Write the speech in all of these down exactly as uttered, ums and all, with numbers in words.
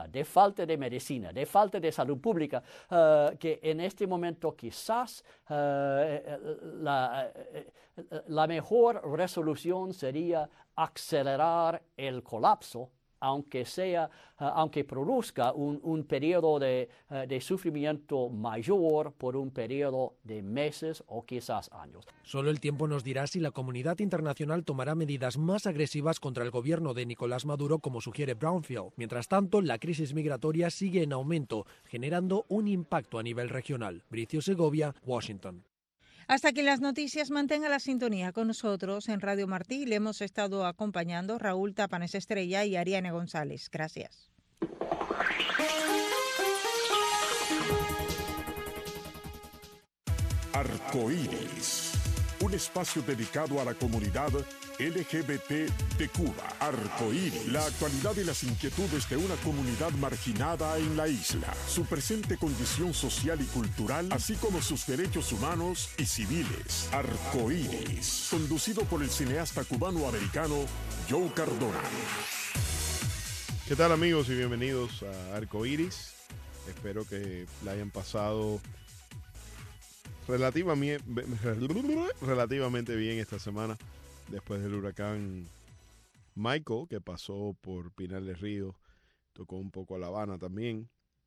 de falta de medicina, de falta de salud pública, uh, que en este momento quizás uh, la, la mejor resolución sería acelerar el colapso, aunque sea, uh, aunque produzca un, un periodo de, uh, de sufrimiento mayor por un periodo de meses o quizás años. Solo el tiempo nos dirá si la comunidad internacional tomará medidas más agresivas contra el gobierno de Nicolás Maduro, como sugiere Brownfield. Mientras tanto, la crisis migratoria sigue en aumento, generando un impacto a nivel regional. Bricio Segovia, Washington. Hasta aquí las noticias. Mantenga la sintonía con nosotros en Radio Martí. Le hemos estado acompañando Raúl Tapanes Estrella y Ariane González. Gracias. Arcoíris, un espacio dedicado a la comunidad L G B T de Cuba. Arcoíris, la actualidad y las inquietudes de una comunidad marginada en la isla, su presente condición social y cultural, así como sus derechos humanos y civiles. Arcoíris, conducido por el cineasta cubano-americano Joe Cardona. ¿Qué tal, amigos, y bienvenidos a Arcoíris? Espero que la hayan pasado relativamente, relativamente bien esta semana, después del huracán Michael, que pasó por Pinar del Río, tocó un poco a La Habana también.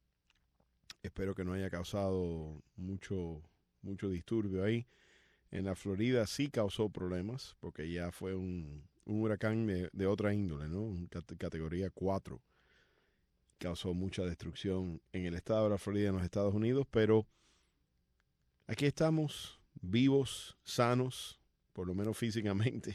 Espero que no haya causado mucho, mucho disturbio ahí. En la Florida sí causó problemas, porque ya fue un, un huracán de, de otra índole, ¿no? Un cate- categoría cuatro. Causó mucha destrucción en el estado de la Florida, en los Estados Unidos, pero aquí estamos, vivos, sanos, por lo menos físicamente.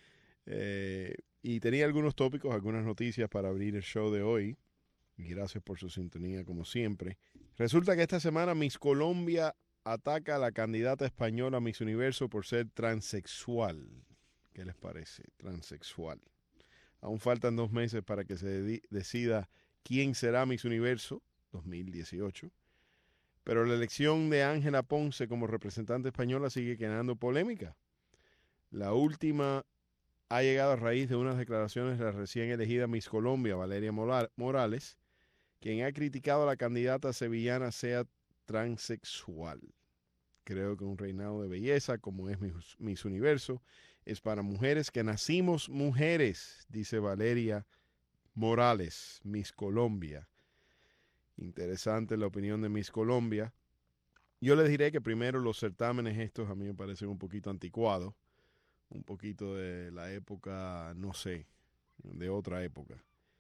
Eh, y tenía algunos tópicos, algunas noticias para abrir el show de hoy. Y gracias por su sintonía, como siempre. Resulta que esta semana Miss Colombia ataca a la candidata española Miss Universo por ser transexual. ¿Qué les parece? Transexual. Aún faltan dos meses para que se de- decida quién será Miss Universo dos mil dieciocho. Pero la elección de Ángela Ponce como representante española sigue generando polémica. La última ha llegado a raíz de unas declaraciones de la recién elegida Miss Colombia, Valeria Morales, quien ha criticado a la candidata sevillana sea transexual. Creo que un reinado de belleza, como es Miss Universo, es para mujeres que nacimos mujeres, dice Valeria Morales, Miss Colombia. Interesante la opinión de Miss Colombia. Yo les diré que primero los certámenes estos a mí me parecen un poquito anticuados, un poquito de la época, no sé, de otra época.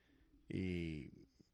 Y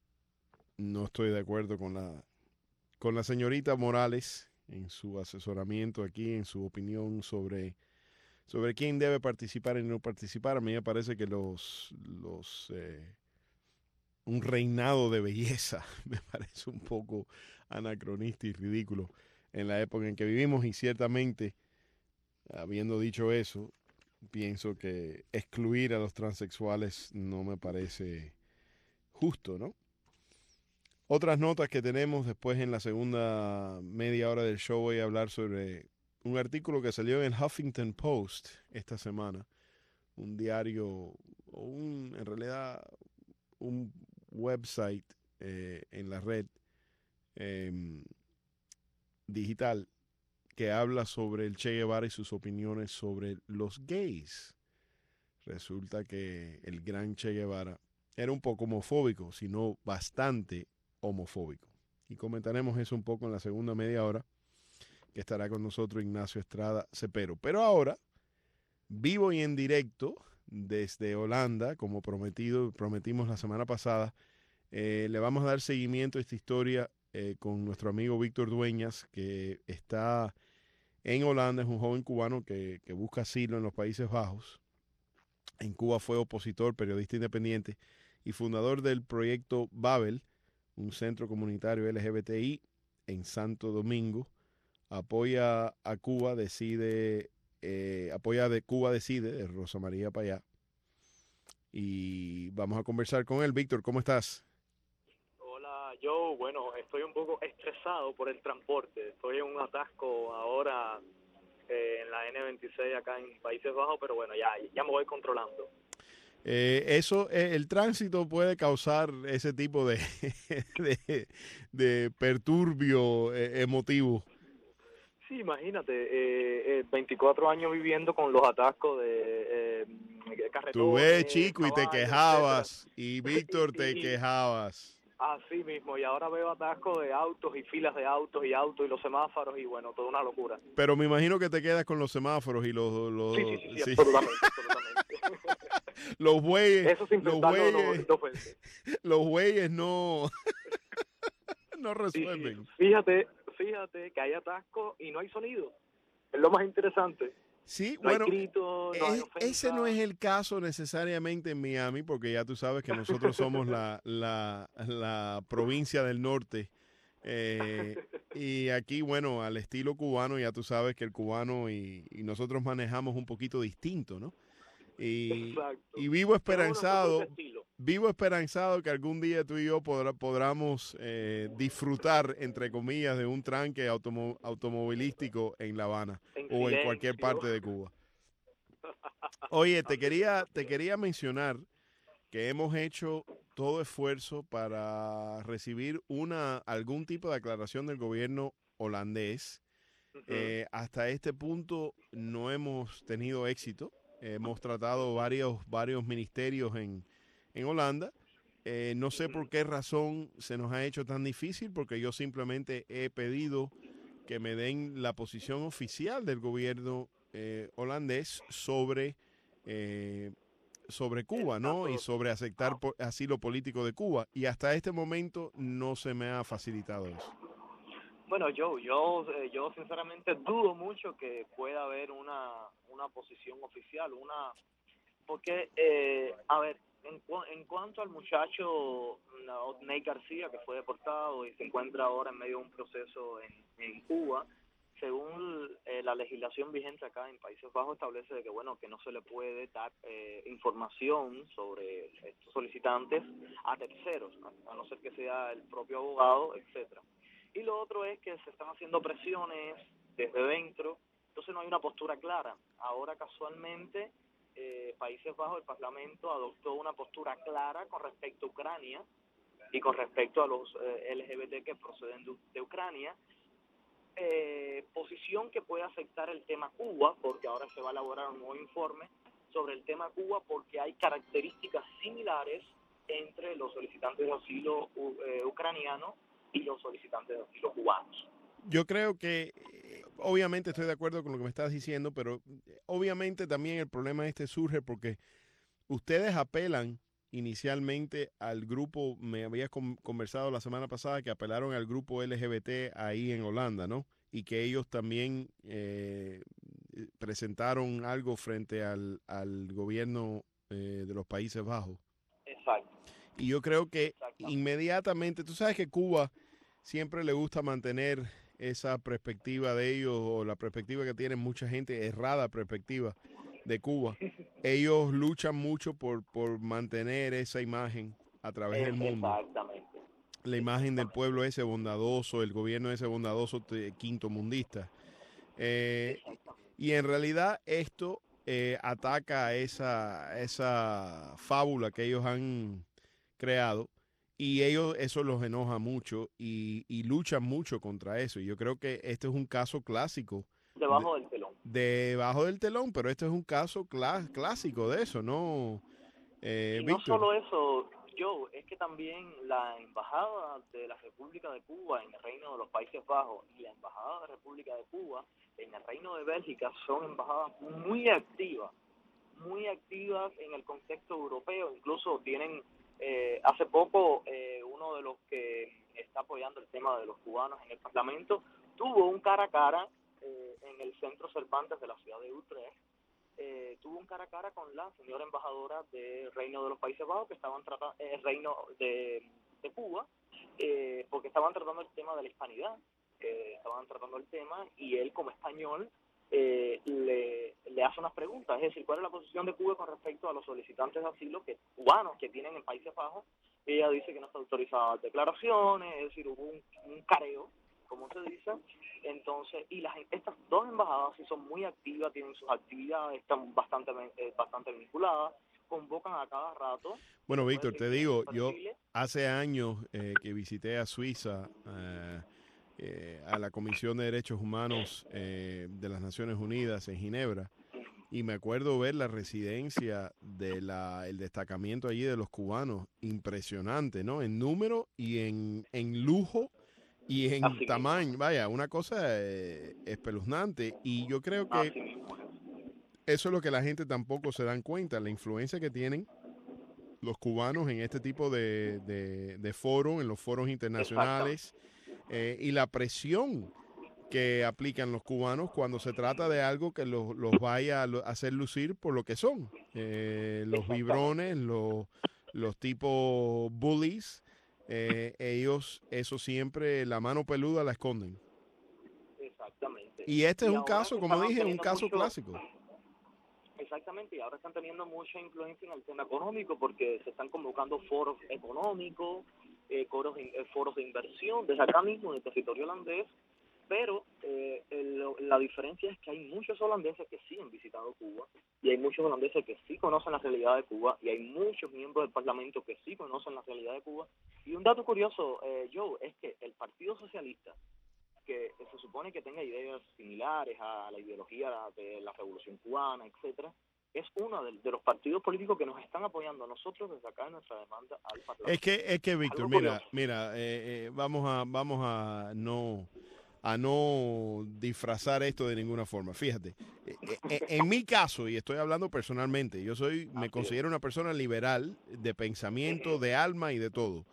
no estoy de acuerdo con la, con la señorita Morales en su asesoramiento aquí, en su opinión sobre, sobre quién debe participar y no participar. A mí me parece que los... los eh, un reinado de belleza me parece un poco anacronista y ridículo en la época en que vivimos, y ciertamente, habiendo dicho eso, pienso que excluir a los transexuales no me parece justo, ¿no? Otras notas que tenemos después en la segunda media hora del show, voy a hablar sobre un artículo que salió en el Huffington Post esta semana, un diario, o un, en realidad, un website eh, en la red eh, digital que habla sobre el Che Guevara y sus opiniones sobre los gays. Resulta que el gran Che Guevara era un poco homofóbico, sino bastante homofóbico. Y comentaremos eso un poco en la segunda media hora, que estará con nosotros Ignacio Estrada Cepero. Pero ahora, vivo y en directo desde Holanda, como prometido, prometimos la semana pasada, eh, le vamos a dar seguimiento a esta historia eh, con nuestro amigo Víctor Dueñas, que está en Holanda. Es un joven cubano que, que busca asilo en los Países Bajos. En Cuba fue opositor, periodista independiente y fundador del proyecto Babel, un centro comunitario L G B T I en Santo Domingo. Apoya a Cuba, decide, eh, apoya de Cuba Decide, de Rosa María Payá. Y vamos a conversar con él. Víctor, ¿cómo estás? Hola, Joe. Bueno, estoy un poco estresado por el transporte. Estoy en un atasco ahora eh, en la N veintiséis acá en Países Bajos, pero bueno, ya, ya me voy controlando. Eh, eso, eh, el tránsito puede causar ese tipo de, de, de perturbio eh, emotivo. Sí, imagínate, eh, eh, veinticuatro años viviendo con los atascos de eh, Tú ves, carretones, chico, y te caballos, etcétera. quejabas, y Víctor te y, y quejabas. así mismo, y ahora veo atascos de autos y filas de autos y autos y los semáforos y bueno, toda una locura. Pero me imagino que te quedas con los semáforos y los... los Sí, sí, sí, sí, sí. absolutamente, absolutamente. Los bueyes, Eso sin los pensarlo bueyes, dos veces. los bueyes no, no Sí, sí, resuelven. fíjate, fíjate que hay atascos y no hay sonido. Es lo más interesante. Sí, No bueno, hay gritos, no hay es- ofensa. ese no es el caso necesariamente en Miami, porque ya tú sabes que nosotros somos la, la, la provincia del norte. Eh, y aquí, bueno, al estilo cubano, ya tú sabes que el cubano y, y nosotros manejamos un poquito distinto, ¿no? Y, Exacto. y vivo Tenemos nuestro propio esperanzado, estilo. vivo esperanzado que algún día tú y yo podrá- podamos eh, disfrutar, entre comillas, de un tranque automo- automovilístico en La Habana En o en cualquier silencio. parte de Cuba. Oye, te Así quería, mismo, te así quería mencionar que hemos hecho todo esfuerzo para recibir una algún tipo de aclaración del gobierno holandés. es. Ujú. Eh, hasta este punto no hemos tenido éxito. Hemos tratado varios, varios ministerios en, en Holanda. Eh, no sé por qué razón se nos ha hecho tan difícil, porque yo simplemente he pedido que me den la posición oficial del gobierno eh, holandés sobre, eh, sobre El Cuba, ¿no? Y caso, sobre aceptar ah, po- asilo político de Cuba. Y hasta este momento no se me ha facilitado eso. bueno, yo, yo, eh, yo sinceramente dudo mucho que pueda haber una, una posición oficial, una, porque, eh, a ver, en, cu- en cuanto al muchacho no, Otney García, que fue deportado y se encuentra ahora en medio de un proceso en, en Cuba, según eh, la legislación vigente acá en Países Bajos establece de que, bueno, que no se le puede dar eh, información sobre estos solicitantes a terceros, a, a no ser que sea el propio abogado, etcétera. Y lo otro es que se están haciendo presiones desde dentro, entonces no hay una postura clara. Ahora casualmente eh, Países Bajos, el Parlamento adoptó una postura clara con respecto a Ucrania y con respecto a los eh, L G B T que proceden de, de Ucrania, eh, posición que puede afectar el tema Cuba, porque ahora se va a elaborar un nuevo informe sobre el tema Cuba, porque hay características similares entre los solicitantes de asilo uh, eh, ucranianos y los solicitantes de asilo cubanos. Yo creo que, eh, obviamente estoy de acuerdo con lo que me estás diciendo, pero eh, obviamente también el problema este surge porque ustedes apelan inicialmente al grupo, me habías con- conversado la semana pasada que apelaron al grupo L G B T ahí en Holanda, ¿no? Y que ellos también eh, presentaron algo frente al, al gobierno eh, de los Países Bajos. Exacto. Y yo creo que Exactamente. inmediatamente, tú sabes que Cuba siempre le gusta mantener esa perspectiva de ellos, o la perspectiva que tiene mucha gente, errada perspectiva de Cuba. Ellos luchan mucho por, por mantener esa imagen a través del mundo. Exactamente. La imagen del Exactamente. pueblo ese bondadoso, el gobierno ese bondadoso te- quinto mundista. Eh, Exactamente. y en realidad esto eh, ataca a esa, esa fábula que ellos han creado, y ellos eso los enoja mucho y, y luchan mucho contra eso. Y yo creo que este es un caso clásico de, Debajo del telón. debajo del telón, pero este es un caso clá- clásico de eso, ¿no, eh, Y no Víctor? solo eso, Joe, es que también la Embajada de la República de Cuba en el Reino de los Países Bajos y la Embajada de la República de Cuba en el Reino de Bélgica son embajadas muy activas, muy activas en el contexto europeo. Incluso tienen, eh, hace poco, eh, uno de los que está apoyando el tema de los cubanos en el Parlamento tuvo un cara a cara eh, en el Centro Cervantes de la ciudad de Utrecht. Eh, tuvo un cara a cara con la señora embajadora del Reino de los Países Bajos, que estaban tratando el eh, Reino de, de Cuba, eh, porque estaban tratando el tema de la hispanidad, eh, estaban tratando el tema, y él como español eh, le, le hace unas preguntas, es decir, ¿cuál es la posición de Cuba con respecto a los solicitantes de asilo que cubanos que tienen en Países Bajos? Ella dice que no está autorizada declaraciones, es decir, hubo un, un careo, como se dice. Entonces, y las estas dos embajadas sí son muy activas, tienen sus actividades, están bastante eh, bastante vinculadas convocan a cada rato. Bueno, Víctor, te digo, yo Chile. hace años eh, que visité a Suiza, eh, eh, a la Comisión de Derechos Humanos eh, de las Naciones Unidas en Ginebra, y me acuerdo ver la residencia del destacamiento allí de los cubanos, impresionante, ¿no? En número y en, en lujo y en Así tamaño, mismo. vaya, una cosa eh, espeluznante. Y yo creo que Así mismo es. eso es lo que la gente tampoco se dan cuenta, la influencia que tienen los cubanos en este tipo de, de, de foros, en los foros internacionales, eh, y la presión que aplican los cubanos cuando se trata de algo que los, los vaya a hacer lucir por lo que son. Eh, los vibrones, los, los tipos bullies, eh, ellos eso siempre, la mano peluda la esconden. Exactamente. Y este Y es un ahora caso, se como están dije, un teniendo caso mucho- clásico. Exactamente, y ahora están teniendo mucha influencia en el tema económico porque se están convocando foros económicos, eh, foros, de, eh, foros de inversión desde acá mismo, del territorio holandés, pero eh, el- la diferencia es que hay muchos holandeses que sí han visitado Cuba y hay muchos holandeses que sí conocen la realidad de Cuba y hay muchos miembros del Parlamento que sí conocen la realidad de Cuba. Y un dato curioso, eh, Joe, es que el Partido Socialista, que se supone que tenga ideas similares a la ideología de la Revolución Cubana, etcétera, es uno de, de los partidos políticos que nos están apoyando a nosotros desde acá en nuestra demanda al Parlamento. Es que, es que Víctor, Algo mira, curioso. mira, eh, eh, vamos a, vamos a no, a no disfrazar esto de ninguna forma. Fíjate, eh, eh, en mi caso, y estoy hablando personalmente, yo soy, me Así es. considero una persona liberal de pensamiento, de alma y de todo.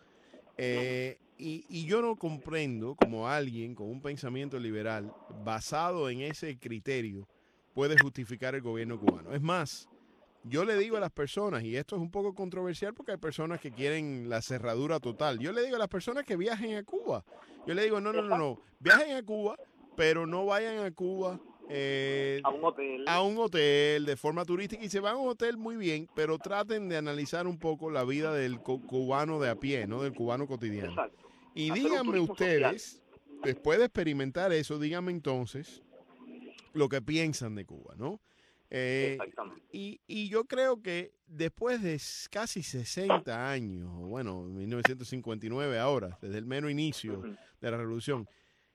Eh, y, y yo no comprendo como alguien con un pensamiento liberal basado en ese criterio puede justificar el gobierno cubano. Es más, yo le digo a las personas, y esto es un poco controversial porque hay personas que quieren la cerradura total, yo le digo a las personas que viajen a Cuba, yo le digo, no, no, no, no, viajen a Cuba, pero no vayan a Cuba eh, A un hotel. a un hotel de forma turística, y se van a un hotel muy bien, pero traten de analizar un poco la vida del cu- cubano de a pie, ¿no? Del cubano cotidiano. Exacto. Y Hacer un díganme turismo ustedes, después de experimentar eso, díganme entonces lo que piensan de Cuba, ¿no? Eh, Exactamente. y, y yo creo que después de s- casi sesenta años, o bueno, mil novecientos cincuenta y nueve ahora, desde el mero inicio Ujú. de la revolución,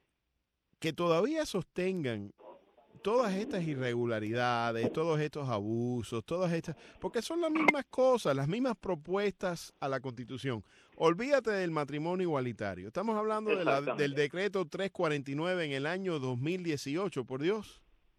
que todavía sostengan todas estas irregularidades, todos estos abusos, todas estas, porque son las mismas cosas, las mismas propuestas a la Constitución. Olvídate del matrimonio igualitario. Estamos hablando de la, Exactamente. del decreto trescientos cuarenta y nueve en el año dos mil dieciocho, por Dios.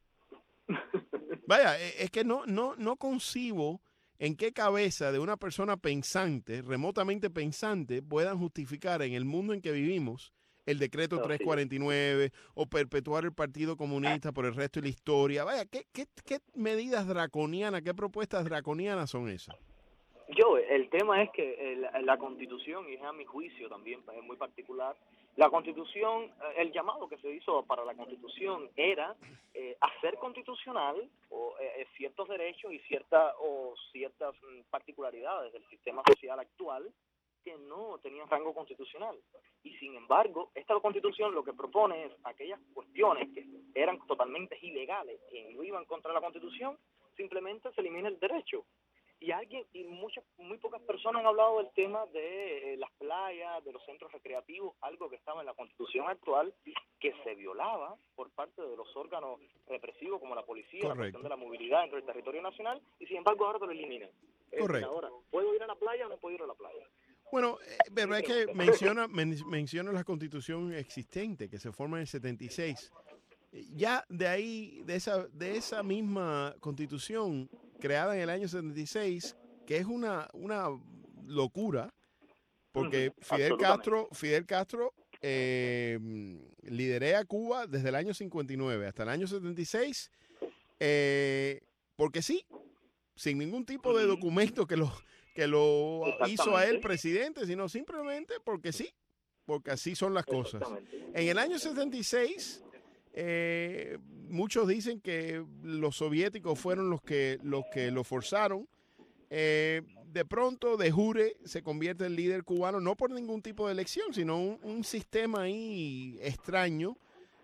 Vaya, e- es que no, no, no concibo en qué cabeza de una persona pensante, remotamente pensante, puedan justificar en el mundo en que vivimos el decreto Así es. trescientos cuarenta y nueve o perpetuar el Partido Comunista por el resto de la historia. Vaya, ¿qué, qué, qué medidas draconianas, qué propuestas draconianas son esas? Yo, el tema es que el- la Constitución, y es a mi juicio también, es muy particular, la Constitución, eh, el llamado que se hizo para la Constitución era eh, hacer constitucional o, eh, ciertos derechos y cierta, o ciertas mm, particularidades del sistema social actual que no tenían rango constitucional. Y sin embargo, esta Constitución lo que propone es aquellas cuestiones que eran totalmente ilegales, que no iban contra la Constitución, simplemente se elimina el derecho. Y alguien y muchas muy pocas personas han hablado del tema de eh, las playas, de los centros recreativos, algo que estaba en la Constitución actual que se violaba por parte de los órganos represivos como la policía, la Correcto. cuestión de la movilidad dentro del territorio nacional, y sin embargo ahora te lo eliminan. Es decir, Correcto. ahora, ¿puedo ir a la playa o no puedo ir a la playa? Bueno, eh, pero es que menciona, men- menciona la Constitución existente que se forma en el setenta y seis. Ya de ahí, de esa, de esa misma Constitución creada en el año setenta y seis, que es una, una locura, porque Ujú, Fidel absolutamente. Castro, Fidel Castro eh, lideré a Cuba desde el año cincuenta y nueve hasta el año setenta y seis, eh, porque sí, sin ningún tipo de Ujú. documento que lo, que lo hizo a él Exactamente. presidente, sino simplemente porque sí, porque así son las cosas. Exactamente. En el año setenta y seis, eh, muchos dicen que los soviéticos fueron los que, los que lo forzaron. Eh, de pronto, de jure, se convierte en líder cubano, no por ningún tipo de elección, sino un, un sistema ahí extraño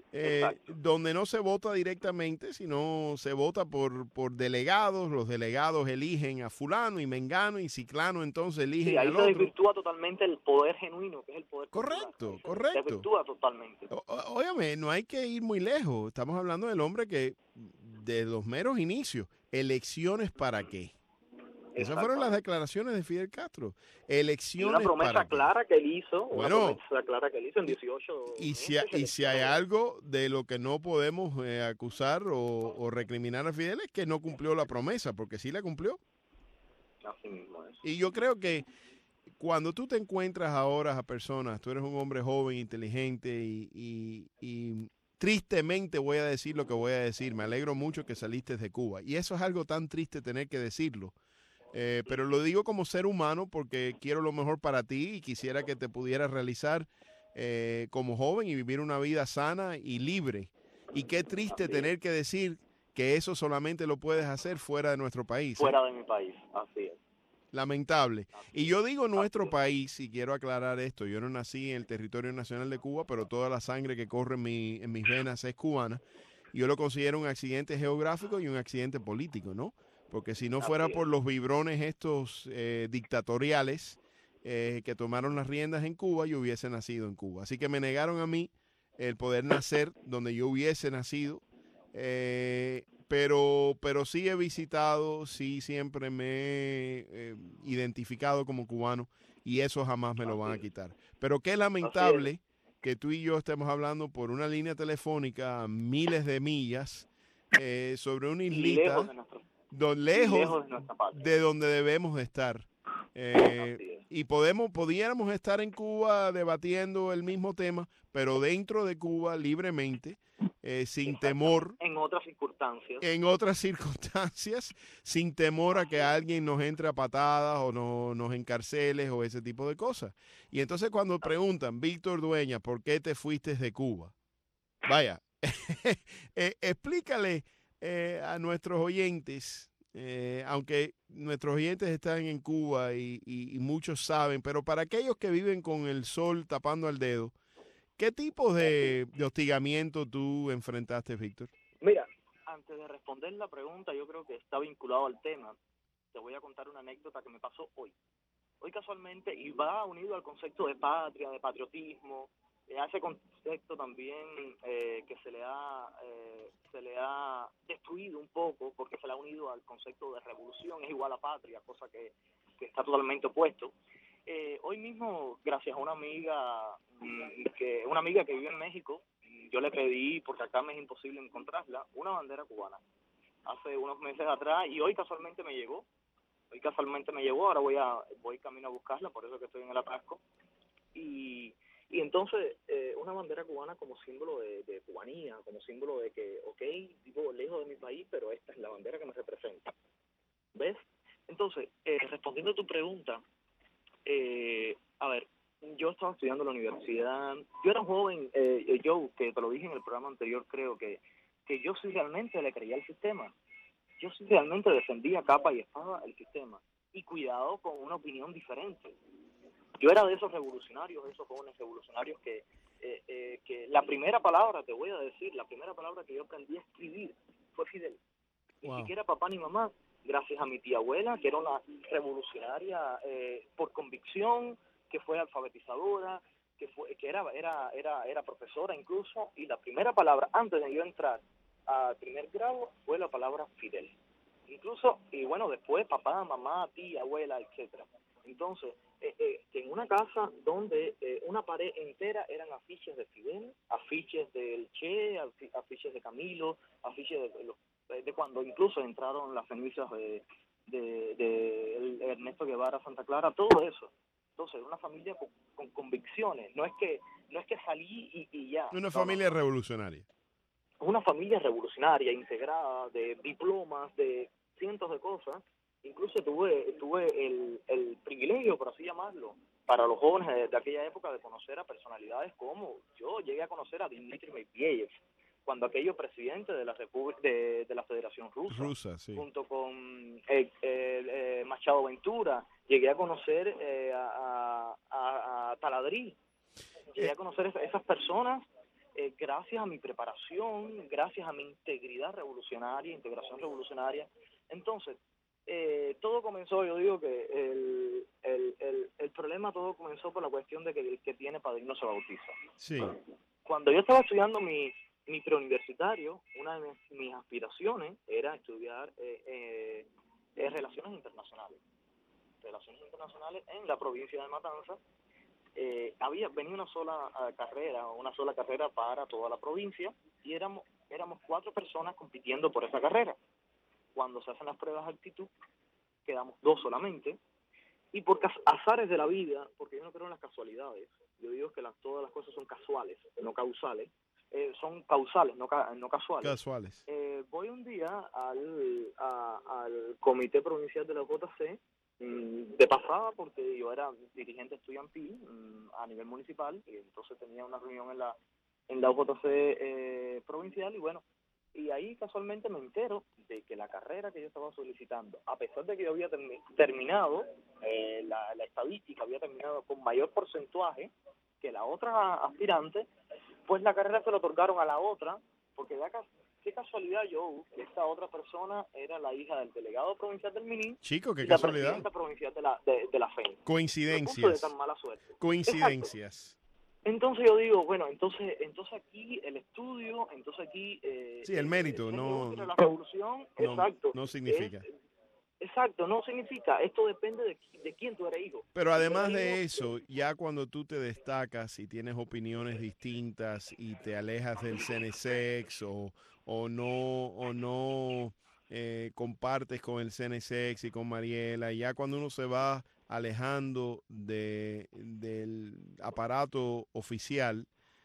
eh, donde no se vota directamente, sino se vota por, por delegados, los delegados eligen a fulano y mengano y ciclano, entonces eligen sí, ahí al se otro. desvirtúa totalmente el poder genuino, que es el poder Correcto, popular. correcto. Se desvirtúa totalmente. O, óyame, no hay que ir muy lejos, estamos hablando del hombre que de los meros inicios, ¿elecciones para qué? Esas fueron las declaraciones de Fidel Castro. Elecciones y una promesa para clara que él hizo, bueno, una promesa clara que él hizo en dieciocho y si, meses, y si hay algo de lo que no podemos eh, acusar o, o recriminar a Fidel es que no cumplió la promesa, porque sí la cumplió. Así mismo es. Y yo creo que cuando tú te encuentras ahora a personas, tú eres un hombre joven, inteligente y, y, y tristemente voy a decir lo que voy a decir, me alegro mucho que saliste de Cuba. Y eso es algo tan triste tener que decirlo. Eh, pero lo digo como ser humano porque quiero lo mejor para ti y quisiera que te pudieras realizar eh, como joven y vivir una vida sana y libre. Y qué triste tener que decir que eso solamente lo puedes hacer fuera de nuestro país. ¿eh? Fuera de mi país, así es. Lamentable. Y yo digo nuestro país, y quiero aclarar esto, yo no nací en el territorio nacional de Cuba, pero toda la sangre que corre en, mi, en mis venas es cubana. Yo lo considero un accidente geográfico y un accidente político, ¿no? Porque si no fuera por los vibrones estos eh, dictatoriales eh, que tomaron las riendas en Cuba, yo hubiese nacido en Cuba. Así que me negaron a mí el poder nacer donde yo hubiese nacido. Eh, pero, pero sí he visitado, sí siempre me he eh, identificado como cubano y eso jamás me lo van a quitar. Pero qué lamentable que tú y yo estemos hablando por una línea telefónica a miles de millas eh, sobre una islita don, lejos, lejos de, de donde debemos de estar. Eh, y podemos, pudiéramos estar en Cuba debatiendo el mismo tema, pero dentro de Cuba libremente, eh, sin temor. En otras circunstancias. En otras circunstancias, sin temor a que alguien nos entre a patadas o no, nos encarceles o ese tipo de cosas. Y entonces cuando preguntan, Víctor Dueñas, ¿por qué te fuiste de Cuba? Vaya, eh, explícale eh, a nuestros oyentes, eh, aunque nuestros oyentes están en Cuba y, y, y muchos saben, pero para aquellos que viven con el sol tapando al dedo, ¿qué tipo de, de hostigamiento tú enfrentaste, Víctor? Mira, antes de responder la pregunta, yo creo que está vinculado al tema. Te voy a contar una anécdota que me pasó hoy. Hoy casualmente, y va unido al concepto de patria, de patriotismo, a ese concepto también eh, que se le ha eh, se le ha destruido un poco porque se le ha unido al concepto de revolución, es igual a patria, cosa que, que está totalmente opuesto. Eh, hoy mismo, gracias a una amiga que una amiga que vive en México, yo le pedí, porque acá me es imposible encontrarla, una bandera cubana hace unos meses atrás y hoy casualmente me llegó. Hoy casualmente me llegó, ahora voy a voy camino a buscarla, por eso que estoy en el atasco. Y Y entonces, eh, una bandera cubana como símbolo de, de cubanía, como símbolo de que, ok, vivo lejos de mi país, pero esta es la bandera que me representa. ¿Ves? Entonces, eh, respondiendo a tu pregunta, eh, a ver, yo estaba estudiando en la universidad, yo era un joven, eh, yo, que te lo dije en el programa anterior, creo que, que yo sí realmente le creía al sistema. Yo sí realmente defendía capa y espada el sistema. Y cuidado con una opinión diferente. Yo era de esos revolucionarios, de esos jóvenes revolucionarios que, eh, eh, que la primera palabra, te voy a decir, la primera palabra que yo aprendí a escribir fue Fidel. Ni wow. siquiera papá ni mamá, gracias a mi tía abuela, que era una revolucionaria eh, por convicción, que fue alfabetizadora, que fue que era, era, era, era profesora incluso, y la primera palabra, antes de yo entrar al primer grado, fue la palabra Fidel. Incluso, y bueno, después papá, mamá, tía, abuela, etcétera. Entonces, eh, eh, en una casa donde eh, una pared entera eran afiches de Fidel, afiches del Che, afiches de Camilo, afiches de, de, de cuando incluso entraron las cenizas de, de, de Ernesto Guevara Santa Clara, todo eso. Entonces, una familia con, con convicciones, no es que no es que salí y, y ya. Una no, familia no. revolucionaria. Una familia revolucionaria, integrada, de diplomas, de cientos de cosas. Incluso tuve tuve el, el privilegio, por así llamarlo, para los jóvenes de, de aquella época de conocer a personalidades como yo llegué a conocer a Dmitry Medvedev, cuando aquello presidente de la República de, de la Federación Rusa, Rusa sí. junto con eh, eh, eh, Machado Ventura, llegué a conocer eh, a, a, a Taladrí, llegué eh. a conocer esas, esas personas eh, gracias a mi preparación, gracias a mi integridad revolucionaria, integración revolucionaria. Entonces, eh, todo comenzó, yo digo que el, el, el, el problema todo comenzó por la cuestión de que el que tiene padrino se bautiza. Sí. Cuando yo estaba estudiando mi, mi preuniversitario, una de mis, mis aspiraciones era estudiar eh, eh, eh, relaciones internacionales. Relaciones internacionales en la provincia de Matanzas. Eh, había venía una sola uh, carrera, una sola carrera para toda la provincia, y éramos éramos cuatro personas compitiendo por esa carrera. Cuando se hacen las pruebas de actitud, quedamos dos solamente, y por azares de la vida, porque yo no creo en las casualidades, yo digo que las, todas las cosas son casuales, no causales, eh, son causales, no, ca no casuales. Casuales. Eh, voy un día al, a, al Comité Provincial de la J C, de pasada, porque yo era dirigente estudiantil mmm, a nivel municipal, y entonces tenía una reunión en la en la U J C eh, provincial, y bueno, y ahí casualmente me entero de que la carrera que yo estaba solicitando, a pesar de que yo había termi terminado eh, la, la estadística, había terminado con mayor porcentaje que la otra aspirante, pues la carrera se la otorgaron a la otra, porque da qué casualidad, Joe, que esta otra persona era la hija del delegado provincial del Minin. Chico, qué y la casualidad. presidenta provincial de la, de, de la F E N. Coincidencias. De tan mala suerte. Coincidencias. Exacto. Entonces yo digo, bueno, entonces entonces aquí el estudio, entonces aquí... Eh, sí, el mérito, eh, no... La revolución, no, exacto. No significa. Es, exacto, no significa. Esto depende de, de quién tú eres hijo. Pero además si de hijo, eso, ya cuando tú te destacas y tienes opiniones distintas y te alejas del C N S E X o, o no, o no eh, compartes con el C N S E X y con Mariela, ya cuando uno se va alejando de, del aparato oficial,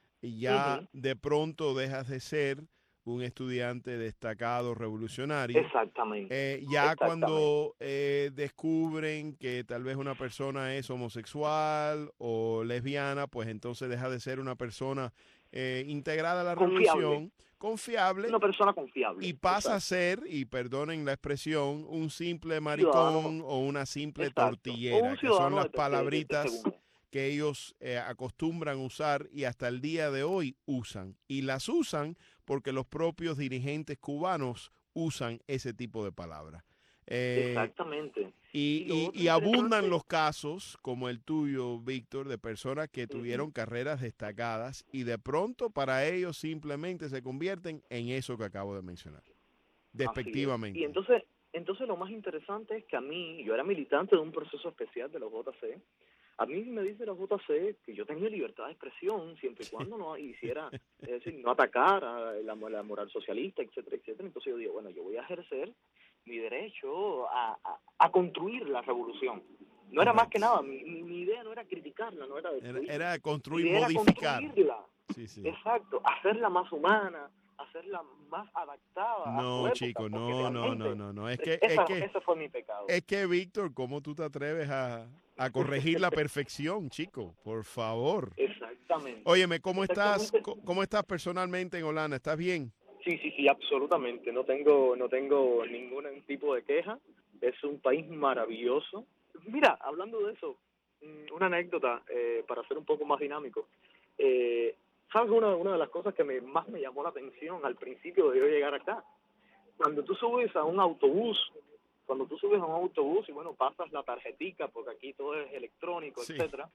ya uh-huh. de pronto dejas de ser un estudiante destacado revolucionario. Exactamente. Eh, ya Exactamente. cuando eh, descubren que tal vez una persona es homosexual o lesbiana, pues entonces deja de ser una persona eh, integrada a la confiable. revolución, confiable. Una persona confiable. Y pasa Exacto. a ser, y perdonen la expresión, un simple maricón ciudadano. O una simple Exacto. tortillera, que son las palabritas de, de, de que ellos eh, acostumbran usar y hasta el día de hoy usan. Y las usan porque los propios dirigentes cubanos usan ese tipo de palabras. Eh, Exactamente. Y, y, y, y abundan los casos, como el tuyo, Víctor, de personas que tuvieron uh-huh. carreras destacadas y de pronto para ellos simplemente se convierten en eso que acabo de mencionar, despectivamente. Y entonces, entonces lo más interesante es que a mí, yo era militante de un proceso especial de los J C. A mí me dice la J C que yo tenía libertad de expresión siempre y cuando no hiciera, es decir, no atacara la, la moral socialista, etcétera, etcétera. Entonces yo digo, bueno, yo voy a ejercer mi derecho a, a, a construir la revolución. No era más que nada, mi, mi, mi idea no era criticarla, no era destruirla. Era, era construir, modificar. Era construirla. Sí, sí. Exacto, hacerla más humana, hacerla más adaptada no, a su época. Chico, no, no, no, no, no, es que, esa, es que ese fue mi pecado. Es que, Víctor, ¿cómo tú te atreves a, a corregir la perfección, chico? Por favor. Exactamente. Óyeme, ¿cómo estás, cómo estás personalmente en Holanda? ¿Estás bien? Sí, sí, sí, absolutamente. No tengo, no tengo ningún tipo de queja. Es un país maravilloso. Mira, hablando de eso, una anécdota eh, para ser un poco más dinámico. Eh, ¿Sabes una, una de las cosas que me, más me llamó la atención al principio de yo llegar acá? Cuando tú subes a un autobús, cuando tú subes a un autobús y bueno, pasas la tarjetica, porque aquí todo es electrónico, sí. etcétera,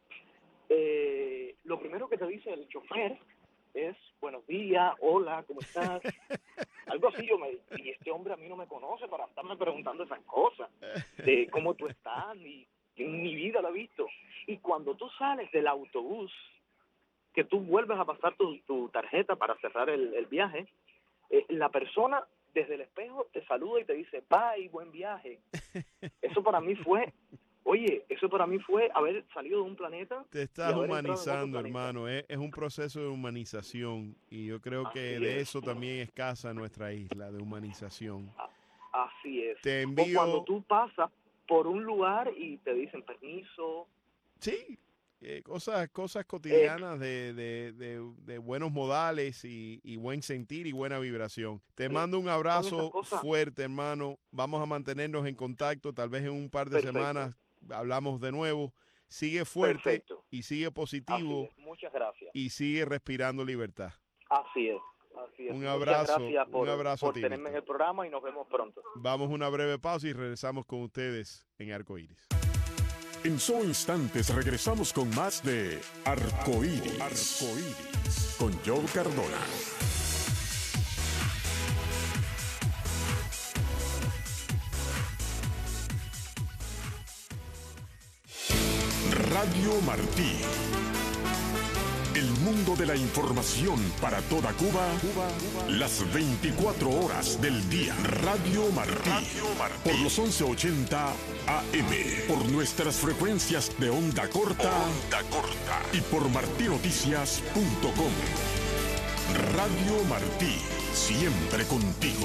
eh, lo primero que te dice el chofer es buenos días, hola, ¿cómo estás? Algo así. Yo me y este hombre a mí no me conoce para estarme preguntando esas cosas, de cómo tú estás, ni en mi vida lo he visto. Y cuando tú sales del autobús, que tú vuelves a pasar tu, tu tarjeta para cerrar el, el viaje, eh, la persona desde el espejo te saluda y te dice, bye, buen viaje. Eso para mí fue, oye, eso para mí fue haber salido de un planeta. Te estás humanizando, hermano, es, es un proceso de humanización y yo creo Así que es. de eso también escasa nuestra isla, de humanización. Así es. Te envío... O cuando tú pasas por un lugar y te dicen permiso. Sí. Eh, cosas cosas cotidianas de, de, de, de buenos modales y, y buen sentir y buena vibración. Te mando un abrazo fuerte, hermano. Vamos a mantenernos en contacto. Tal vez en un par de Perfecto. semanas hablamos de nuevo. Sigue fuerte Perfecto. y sigue positivo. Muchas gracias. Y sigue respirando libertad. Así es. Así es. Un Muchas abrazo, gracias por, un abrazo por a ti, tenerme en Víctor. el programa y nos vemos pronto. Vamos a una breve pausa y regresamos con ustedes en Arcoíris. En solo instantes regresamos con más de Arcoíris, Arcoíris con Joe Cardona. Radio Martí. El mundo de la información para toda Cuba, las veinticuatro horas del día. Radio Martí. Por los once ochenta A M. Por nuestras frecuencias de onda corta. Onda corta. Y por martí noticias punto com. Radio Martí. Siempre contigo.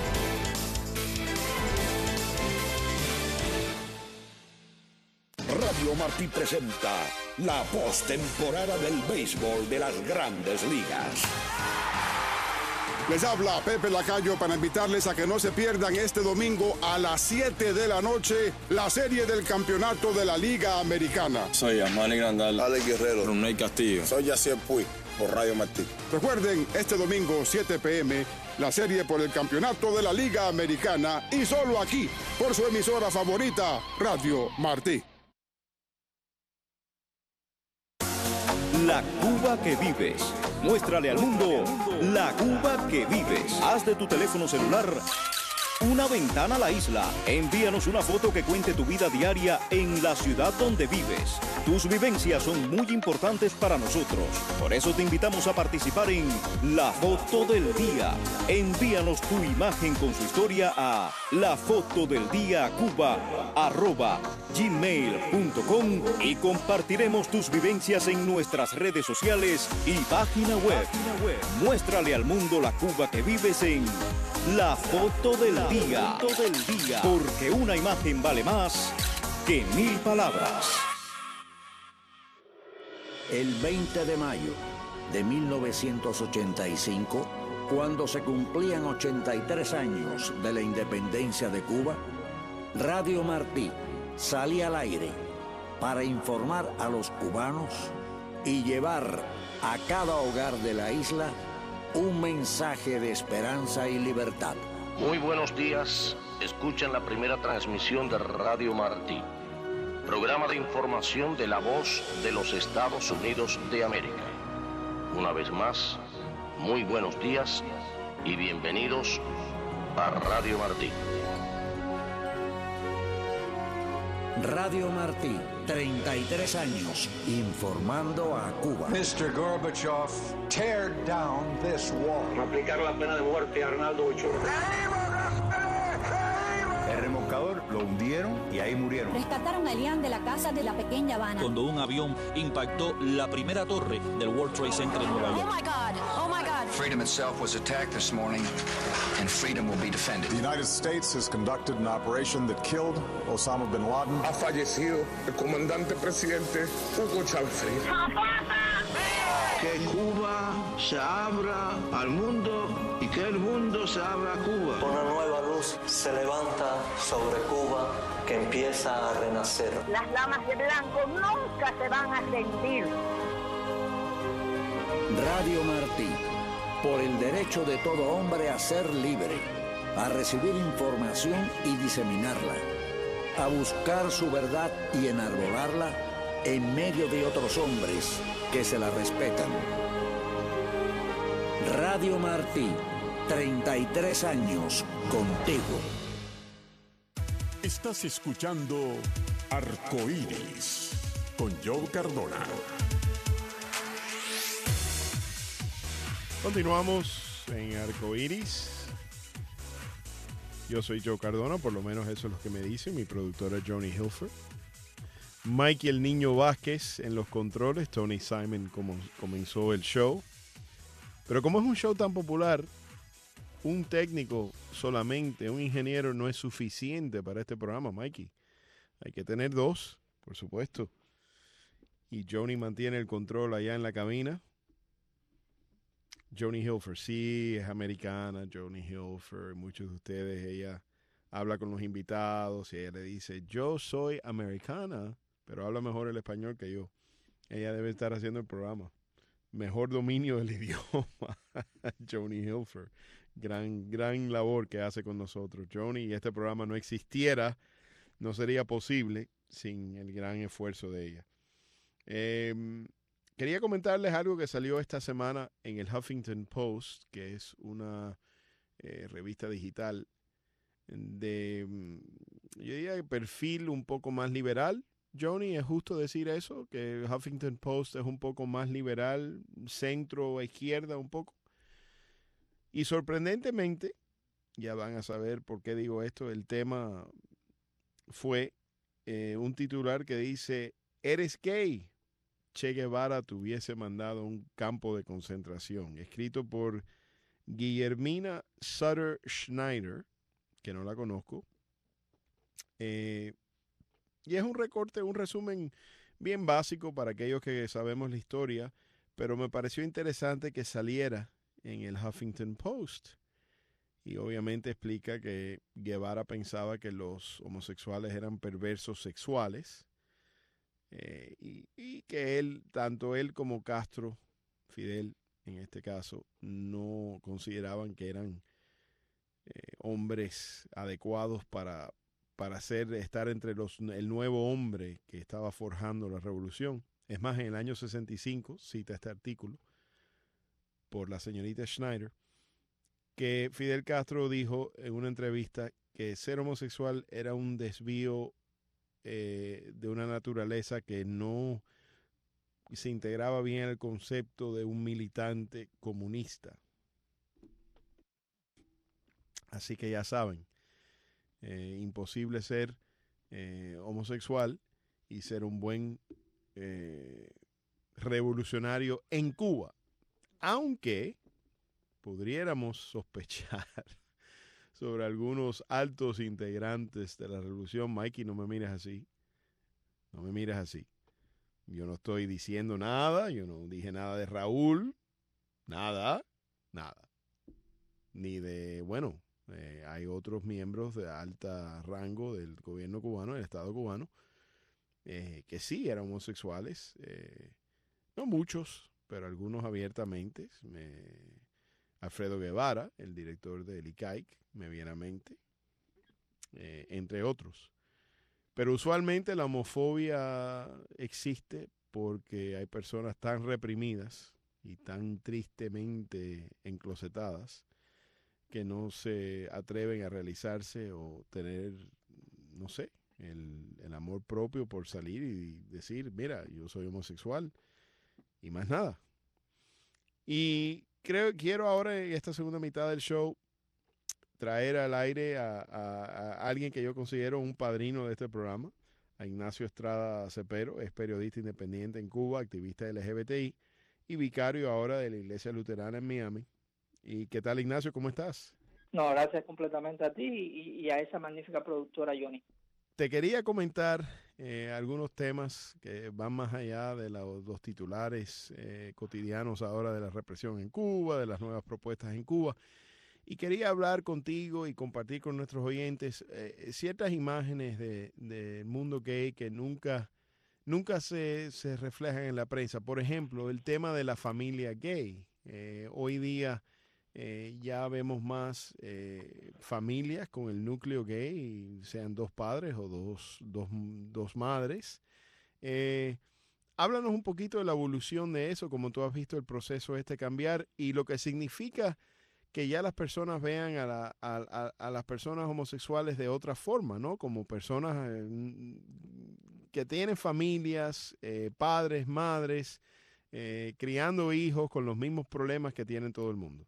Radio Martí presenta la postemporada del béisbol de las Grandes Ligas. Les habla Pepe Lacayo para invitarles a que no se pierdan este domingo a las siete de la noche la serie del campeonato de la Liga Americana. Soy Amani Grandal, Alex Guerrero, Ronald Castillo. Soy Yacier Puig, por Radio Martí. Recuerden, este domingo siete p m la serie por el campeonato de la Liga Americana y solo aquí, por su emisora favorita, Radio Martí. La Cuba que vives. Muéstrale al mundo la Cuba que vives. Haz de tu teléfono celular una ventana a la isla. Envíanos una foto que cuente tu vida diaria en la ciudad donde vives. Tus vivencias son muy importantes para nosotros. Por eso te invitamos a participar en La Foto del Día. Envíanos tu imagen con su historia a la foto del día cuba arroba gmail punto com y compartiremos tus vivencias en nuestras redes sociales y página web. Muéstrale al mundo la Cuba que vives en La Foto del Día. Porque una imagen vale más que mil palabras. El veinte de mayo de mil novecientos ochenta y cinco, cuando se cumplían ochenta y tres años de la independencia de Cuba, Radio Martí salía al aire para informar a los cubanos y llevar a cada hogar de la isla un mensaje de esperanza y libertad. Muy buenos días, escuchan la primera transmisión de Radio Martí, programa de información de la voz de los Estados Unidos de América. Una vez más, muy buenos días y bienvenidos a Radio Martí. Radio Martí, treinta y tres años, informando a Cuba. mister Gorbachev, tear down this wall. Aplicar la pena de muerte a Arnaldo Ochoa. El remolcador lo hundieron y ahí murieron. Rescataron a Elian de la casa de la pequeña Habana. Cuando un avión impactó la primera torre del World Trade Center en Nueva York. Oh my God, oh my God. Freedom itself was attacked this morning, and freedom will be defended. The United States has conducted an operation that killed Osama bin Laden. Ha fallecido el comandante presidente Hugo Chávez. Que Cuba se abra al mundo y que el mundo se abra a Cuba. Una nueva luz se levanta sobre Cuba que empieza a renacer. Las damas de blanco nunca se van a rendir. Radio Martí, por el derecho de todo hombre a ser libre, a recibir información y diseminarla, a buscar su verdad y enarbolarla en medio de otros hombres que se la respetan. Radio Martí, treinta y tres años contigo. Estás escuchando Arcoíris con Joe Cardona. Continuamos en Arcoíris. Yo soy Joe Cardona, por lo menos eso es lo que me dicen. Mi productora es Johnny Hilfer. Mikey el Niño Vázquez en los controles. Tony Simon como, comenzó el show. Pero como es un show tan popular, un técnico solamente, un ingeniero no es suficiente para este programa, Mikey. Hay que tener dos, por supuesto. Y Johnny mantiene el control allá en la cabina. Johnny Hilfer, sí, es americana. Johnny Hilfer, muchos de ustedes, ella habla con los invitados y ella le dice, yo soy americana, pero habla mejor el español que yo. Ella debe estar haciendo el programa. mejor dominio del idioma, Joni Hilfer. Gran, gran labor que hace con nosotros, Joni, y este programa no existiera, no sería posible sin el gran esfuerzo de ella. Eh, quería comentarles algo que salió esta semana en el Huffington Post, que es una eh, revista digital de, yo diría, de perfil un poco más liberal. Joni, ¿es justo decir eso? Que Huffington Post es un poco más liberal, centro o izquierda un poco. Y sorprendentemente, ya van a saber por qué digo esto, el tema fue eh, un titular que dice, ¿eres gay? Che Guevara te hubiese mandado a un campo de concentración. Escrito por Guillermina Sutter Schneider, que no la conozco. Eh, y es un recorte, un resumen bien básico para aquellos que sabemos la historia, pero me pareció interesante que saliera en el Huffington Post. Y obviamente explica que Guevara pensaba que los homosexuales eran perversos sexuales eh, y, y que él, tanto él como Castro, Fidel en este caso, no consideraban que eran eh, hombres adecuados para, para ser, estar entre los, el nuevo hombre que estaba forjando la revolución. Es más, en el año sesenta y cinco, cita este artículo por la señorita Schneider, que Fidel Castro dijo en una entrevista que ser homosexual era un desvío eh, de una naturaleza que no se integraba bien al concepto de un militante comunista. Así que ya saben, eh, imposible ser eh, homosexual y ser un buen eh, revolucionario en Cuba. Aunque pudiéramos sospechar sobre algunos altos integrantes de la revolución. Mikey, no me mires así. No me mires así. Yo no estoy diciendo nada. Yo no dije nada de Raúl. Nada. Nada. Ni de, bueno, eh, hay otros miembros de alta rango del gobierno cubano, del Estado cubano, eh, que sí eran homosexuales. Eh, no muchos, pero algunos abiertamente. Me, Alfredo Guevara, el director del I C A I C, me viene a mente, eh, entre otros. Pero usualmente la homofobia existe porque hay personas tan reprimidas y tan tristemente enclosetadas que no se atreven a realizarse o tener, no sé, el, el amor propio por salir y decir, mira, yo soy homosexual. Y más nada. Y creo quiero ahora en esta segunda mitad del show traer al aire a, a, a alguien que yo considero un padrino de este programa, a Ignacio Estrada Cepero. Es periodista independiente en Cuba, activista L G B T I y vicario ahora de la Iglesia Luterana en Miami. ¿Y qué tal, Ignacio? ¿Cómo estás? No, gracias completamente a ti y, y a esa magnífica productora, Joni. Te quería comentar eh, algunos temas que van más allá de los, los titulares eh, cotidianos ahora de la represión en Cuba, de las nuevas propuestas en Cuba. Y quería hablar contigo y compartir con nuestros oyentes eh, ciertas imágenes de, del mundo gay que nunca, nunca se, se reflejan en la prensa. Por ejemplo, el tema de la familia gay. Eh, hoy día Eh, ya vemos más eh, familias con el núcleo gay, sean dos padres o dos, dos, dos madres. Eh, háblanos un poquito de la evolución de eso, como tú has visto el proceso este cambiar y lo que significa que ya las personas vean a, la, a, a, a las personas homosexuales de otra forma, ¿no? Como personas eh, que tienen familias, eh, padres, madres, eh, criando hijos con los mismos problemas que tienen todo el mundo.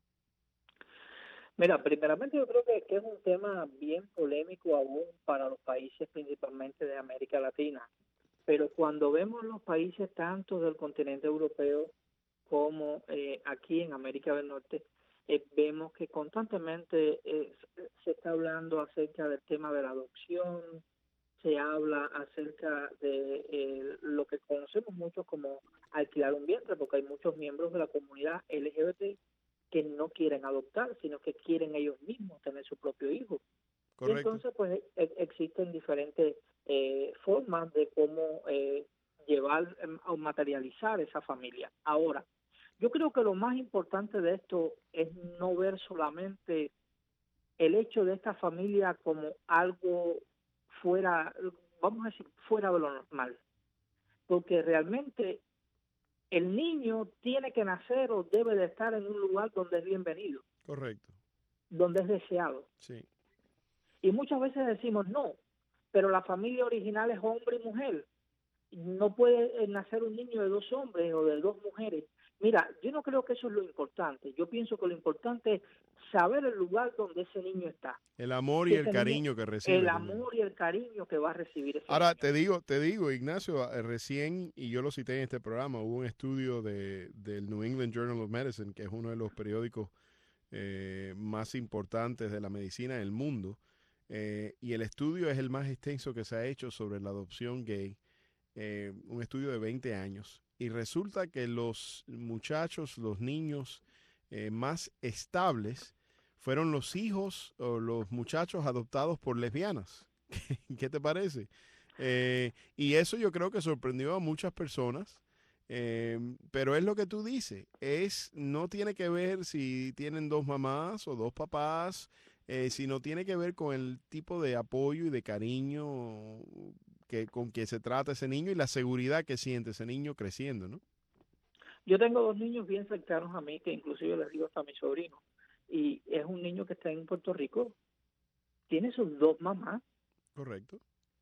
Mira, primeramente yo creo que, que es un tema bien polémico aún para los países principalmente de América Latina, pero cuando vemos los países tanto del continente europeo como eh, aquí en América del Norte, eh, vemos que constantemente eh, se está hablando acerca del tema de la adopción, se habla acerca de eh, lo que conocemos mucho como alquilar un vientre, porque hay muchos miembros de la comunidad L G B T que no quieren adoptar, sino que quieren ellos mismos tener su propio hijo. Correcto. Y entonces, pues, e- existen diferentes eh, formas de cómo eh, llevar o materializar esa familia. Ahora, yo creo que lo más importante de esto es no ver solamente el hecho de esta familia como algo fuera, vamos a decir, fuera de lo normal, porque realmente el niño tiene que nacer o debe de estar en un lugar donde es bienvenido. Correcto. Donde es deseado. Sí. Y muchas veces decimos no, pero la familia original es hombre y mujer. No puede nacer un niño de dos hombres o de dos mujeres. Mira, yo no creo que eso es lo importante. Yo pienso que lo importante es saber el lugar donde ese niño está. El amor y el cariño que recibe. El amor y el cariño que va a recibir ese Ahora, niño. te digo, te digo, Ignacio, recién, y yo lo cité en este programa, hubo un estudio de, del New England Journal of Medicine, que es uno de los periódicos eh, más importantes de la medicina en el mundo, eh, y el estudio es el más extenso que se ha hecho sobre la adopción gay, eh, un estudio de veinte años. Y resulta que los muchachos, los niños eh, más estables fueron los hijos o los muchachos adoptados por lesbianas. ¿Qué te parece? Eh, y eso yo creo que sorprendió a muchas personas. Eh, pero es lo que tú dices. Es, no tiene que ver si tienen dos mamás o dos papás, eh, sino tiene que ver con el tipo de apoyo y de cariño que con que se trata ese niño y la seguridad que siente ese niño creciendo, ¿no? Yo tengo dos niños bien cercanos a mí, que inclusive les digo hasta a mi sobrino, y es un niño que está en Puerto Rico, tiene sus dos mamás. Correcto.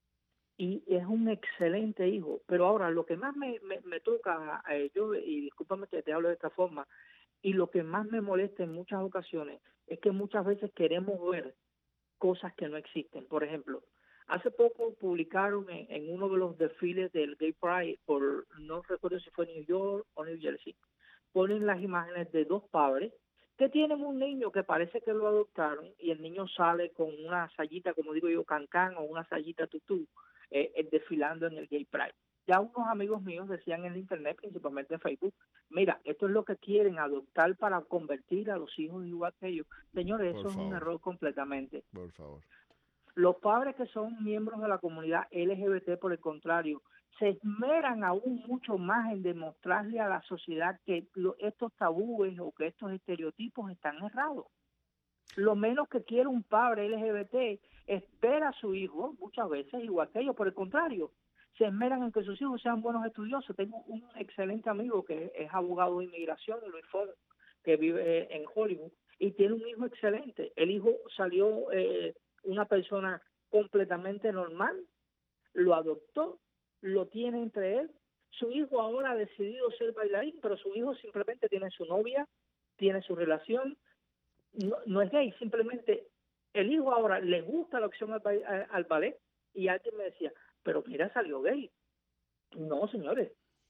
Y es un excelente hijo. Pero ahora, lo que más me, me, me toca a ellos, y discúlpame que te hablo de esta forma, y lo que más me molesta en muchas ocasiones, es que muchas veces queremos ver cosas que no existen. Por ejemplo, hace poco publicaron en, en uno de los desfiles del Gay Pride, por no recuerdo si fue New York o New Jersey, ponen las imágenes de dos padres que tienen un niño que parece que lo adoptaron y el niño sale con una sayita, como digo yo, cancán o una sayita tutú, eh, eh, desfilando en el Gay Pride. Ya unos amigos míos decían en el internet, principalmente en Facebook, mira, esto es lo que quieren adoptar para convertir a los hijos igual que ellos. Señores, Por eso favor. es un error completamente. Por favor. Los padres que son miembros de la comunidad L G B T, por el contrario, se esmeran aún mucho más en demostrarle a la sociedad que lo, estos tabúes o que estos estereotipos están errados. Lo menos que quiere un padre L G B T es ver a su hijo, muchas veces, igual que ellos. Por el contrario, se esmeran en que sus hijos sean buenos estudiosos. Tengo un excelente amigo que es abogado de inmigración, Luis Fon, que vive en Hollywood, y tiene un hijo excelente. El hijo salió eh, una persona completamente normal, lo adoptó, lo tiene entre él. Su hijo ahora ha decidido ser bailarín, pero su hijo simplemente tiene su novia, tiene su relación, no, no es gay, simplemente el hijo ahora le gusta la opción al, ba- al ballet, y alguien me decía, pero mira, salió gay. No, señores.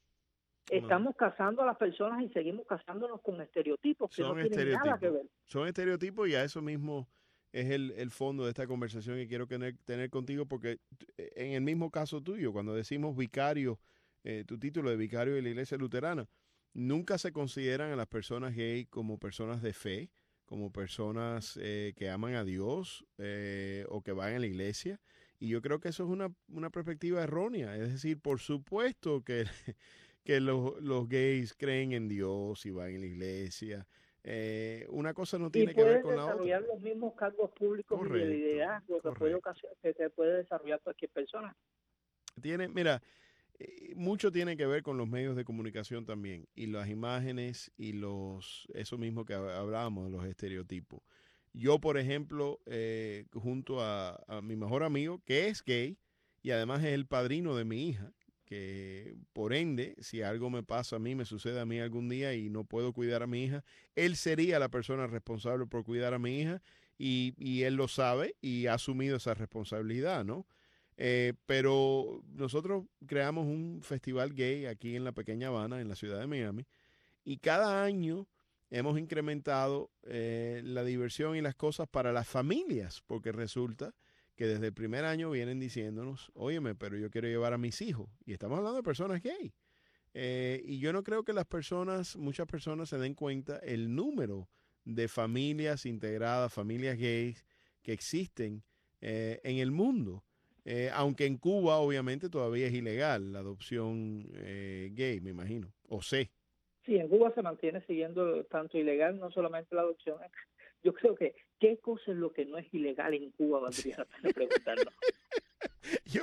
Estamos casando a las personas y seguimos casándonos con estereotipos que Son no tienen nada que ver. Son estereotipos y a eso mismo es el, el fondo de esta conversación que quiero tener, tener contigo, porque en el mismo caso tuyo, cuando decimos vicario, eh, tu título de vicario de la Iglesia Luterana, nunca se consideran a las personas gay como personas de fe, como personas eh, que aman a Dios eh, o que van a la iglesia. Y yo creo que eso es una, una perspectiva errónea. Es decir, por supuesto que, que los, los gays creen en Dios y van a la iglesia. Eh, una cosa no tiene y que ver con la otra. desarrollar los mismos cargos públicos y de liderazgo que puede, que, que puede desarrollar cualquier persona. Tiene, mira, eh, mucho tiene que ver con los medios de comunicación también, y las imágenes y los, eso mismo que hablábamos, los estereotipos. Yo, por ejemplo, eh, junto a, a mi mejor amigo, que es gay, y además es el padrino de mi hija, que por ende, si algo me pasa a mí, me sucede a mí algún día y no puedo cuidar a mi hija, él sería la persona responsable por cuidar a mi hija, y, y él lo sabe y ha asumido esa responsabilidad, ¿no? Eh, pero nosotros creamos un festival gay aquí en la pequeña Habana, en la ciudad de Miami, y cada año hemos incrementado eh, la diversión y las cosas para las familias, porque resulta que desde el primer año vienen diciéndonos, óyeme, pero yo quiero llevar a mis hijos, y estamos hablando de personas gay. Eh, y yo no creo que las personas, muchas personas se den cuenta el número de familias integradas, familias gays que existen eh, en el mundo. Eh, aunque en Cuba, obviamente, todavía es ilegal la adopción eh, gay, me imagino, o sé. Sí, en Cuba se mantiene siguiendo tanto ilegal, no solamente la adopción. Yo creo que, ¿qué cosa es lo que no es ilegal en Cuba? Valdría la pena preguntarnos. yo,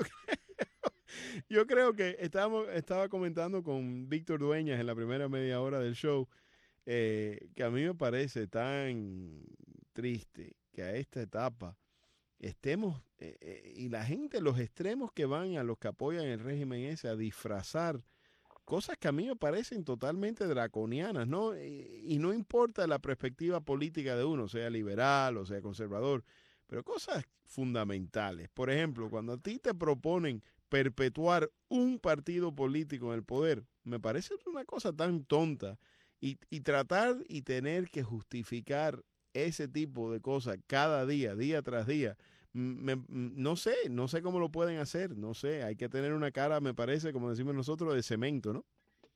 yo creo que estábamos, estaba comentando con Víctor Dueñas en la primera media hora del show, eh, que a mí me parece tan triste que a esta etapa estemos, eh, eh, y la gente, los extremos que van, a los que apoyan el régimen ese, a disfrazar cosas que a mí me parecen totalmente draconianas, ¿no? Y, y no importa la perspectiva política de uno, sea liberal o sea conservador, pero cosas fundamentales. Por ejemplo, cuando a ti te proponen perpetuar un partido político en el poder, me parece una cosa tan tonta. Y, y tratar y tener que justificar ese tipo de cosas cada día, día tras día, me, no sé, no sé cómo lo pueden hacer, no sé, hay que tener una cara, me parece, como decimos nosotros, de cemento, ¿no?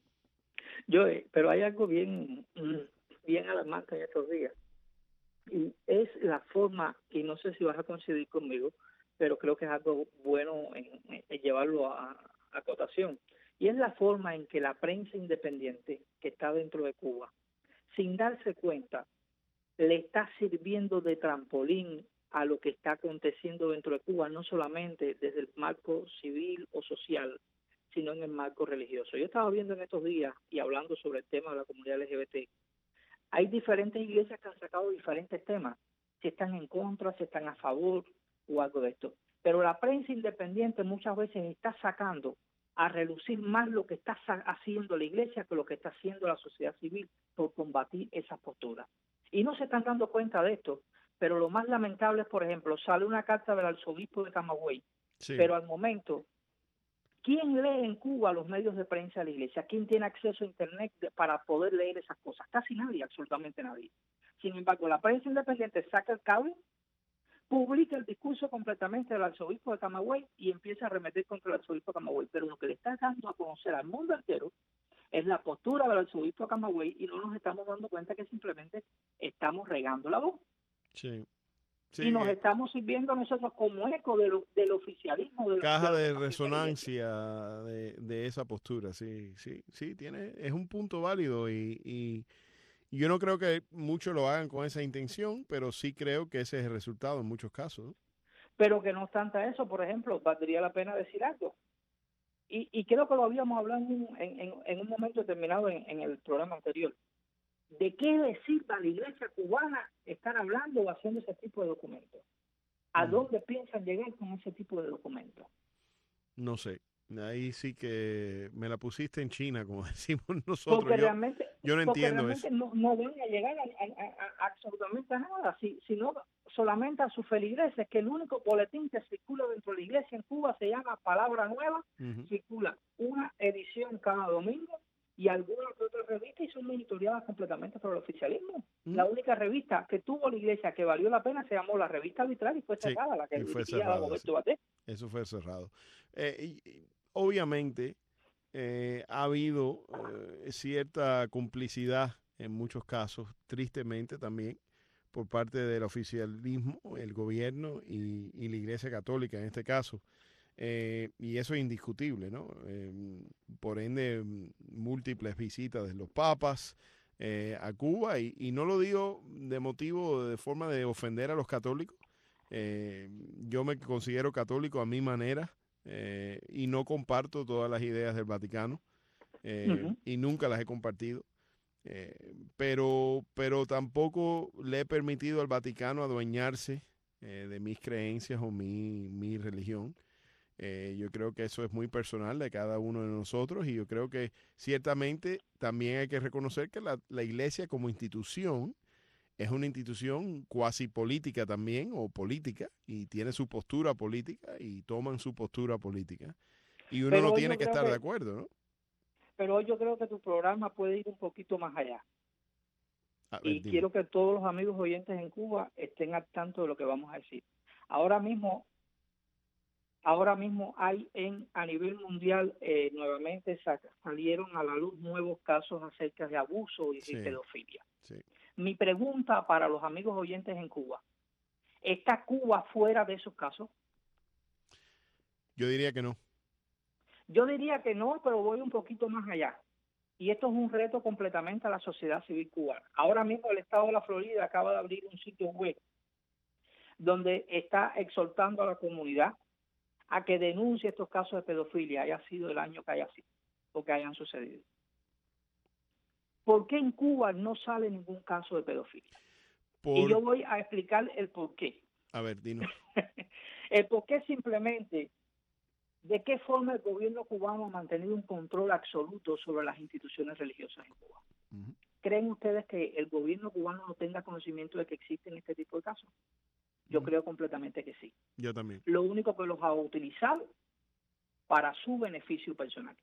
Yo, pero hay algo bien, bien alarmante en estos días, y es la forma, y no sé si vas a coincidir conmigo, pero creo que es algo bueno en, en llevarlo a, a cotación, y es la forma en que la prensa independiente que está dentro de Cuba, sin darse cuenta, le está sirviendo de trampolín a lo que está aconteciendo dentro de Cuba, no solamente desde el marco civil o social, sino en el marco religioso. Yo estaba viendo en estos días y hablando sobre el tema de la comunidad L G B T, hay diferentes iglesias que han sacado diferentes temas, si están en contra, si están a favor o algo de esto. Pero la prensa independiente muchas veces está sacando a relucir más lo que está haciendo la iglesia que lo que está haciendo la sociedad civil por combatir esas posturas. Y no se están dando cuenta de esto, pero lo más lamentable es, por ejemplo, sale una carta del arzobispo de Camagüey, sí. Pero al momento, ¿quién lee en Cuba los medios de prensa de la iglesia? ¿Quién tiene acceso a Internet de, para poder leer esas cosas? Casi nadie, absolutamente nadie. Sin embargo, la prensa independiente saca el cable, publica el discurso completamente del arzobispo de Camagüey y empieza a arremeter contra el arzobispo de Camagüey. Pero lo que le está dando a conocer al mundo entero es la postura del arzobispo de Camagüey y no nos estamos dando cuenta que simplemente estamos regando la voz. Sí. Sí, y nos estamos sirviendo nosotros como eco de lo, del oficialismo. De caja de, de resonancia de, de esa postura, sí, sí, sí, tiene, es un punto válido y, y yo no creo que muchos lo hagan con esa intención, pero sí creo que ese es el resultado en muchos casos, ¿no? Pero que no obstante eso, por ejemplo, valdría la pena decir algo. Y, y creo que lo habíamos hablado en, en, en un momento determinado en, en el programa anterior. ¿De qué le sirve a la iglesia cubana estar hablando o haciendo ese tipo de documentos? ¿A mm. dónde piensan llegar con ese tipo de documentos? No sé. Ahí sí que me la pusiste en China, como decimos nosotros. Porque yo, realmente, yo no porque entiendo realmente eso. No, no van a llegar a, a, a absolutamente a nada, si, sino solamente a sus feligreses, que el único boletín que circula dentro de la iglesia en Cuba se llama Palabra Nueva, uh-huh. circula una edición cada domingo, y algunas otras revistas y son monitoreadas completamente por el oficialismo. Mm. La única revista que tuvo la iglesia que valió la pena se llamó La Revista Arbitral y fue cerrada, sí, la que dirigía a Roberto Baté. Eso fue cerrado. Eh, y, y, obviamente eh, ha habido eh, cierta complicidad en muchos casos, tristemente también, por parte del oficialismo, el gobierno y, y la Iglesia Católica en este caso. Eh, y eso es indiscutible, ¿no? Eh, por ende, múltiples visitas de los papas eh, a Cuba, y, y no lo digo de motivo, de forma de ofender a los católicos. Eh, yo me considero católico a mi manera eh, y no comparto todas las ideas del Vaticano eh, uh-huh. y nunca las he compartido. Eh, pero, pero tampoco le he permitido al Vaticano adueñarse eh, de mis creencias o mi, mi religión. Eh, yo creo que eso es muy personal de cada uno de nosotros y yo creo que ciertamente también hay que reconocer que la, la iglesia como institución es una institución cuasi política también o política y tiene su postura política y toman su postura política y uno pero no tiene que estar que, de acuerdo, ¿no? Pero yo creo que tu programa puede ir un poquito más allá. A ver, y dime. Quiero que todos los amigos oyentes en Cuba estén al tanto de lo que vamos a decir. Ahora mismo Ahora mismo hay en a nivel mundial, eh, nuevamente salieron a la luz nuevos casos acerca de abuso y sí, pedofilia. Sí. Mi pregunta para los amigos oyentes en Cuba, ¿está Cuba fuera de esos casos? Yo diría que no. Yo diría que no, pero voy un poquito más allá. Y esto es un reto completamente a la sociedad civil cubana. Ahora mismo el estado de la Florida acaba de abrir un sitio web donde está exhortando a la comunidad a que denuncie estos casos de pedofilia, haya sido el año que haya sido o que hayan sucedido. ¿Por qué en Cuba no sale ningún caso de pedofilia? Por... Y yo voy a explicar el por qué. A ver, dinos. El por qué simplemente, de qué forma el gobierno cubano ha mantenido un control absoluto sobre las instituciones religiosas en Cuba. Uh-huh. ¿Creen ustedes que el gobierno cubano no tenga conocimiento de que existen este tipo de casos? Yo uh-huh. creo completamente que sí. Yo también. Lo único que los ha utilizado para su beneficio personal.